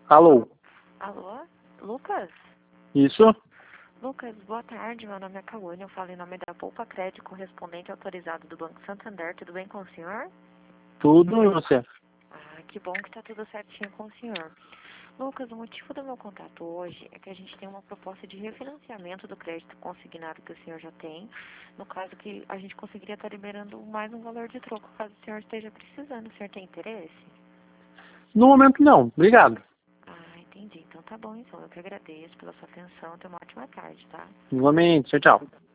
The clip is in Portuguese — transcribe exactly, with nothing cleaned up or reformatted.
Alô? Alô? Lucas? Isso? Lucas, boa tarde. Meu nome é Cauane. Eu falo em nome da Poupa Crédito, correspondente autorizado do Banco Santander. Tudo bem com o senhor? Tudo e você? Ah, que bom que está tudo certinho com o senhor. Lucas, o motivo do meu contato hoje é que a gente tem uma proposta de refinanciamento do crédito consignado que o senhor já tem. No caso que a gente conseguiria estar liberando mais um valor de troco, caso o senhor esteja precisando. O senhor tem interesse? No momento não, obrigado. Ah, entendi. Então tá bom, então. Eu que agradeço pela sua atenção. Tenha uma ótima tarde, tá? Igualmente, tchau, tchau.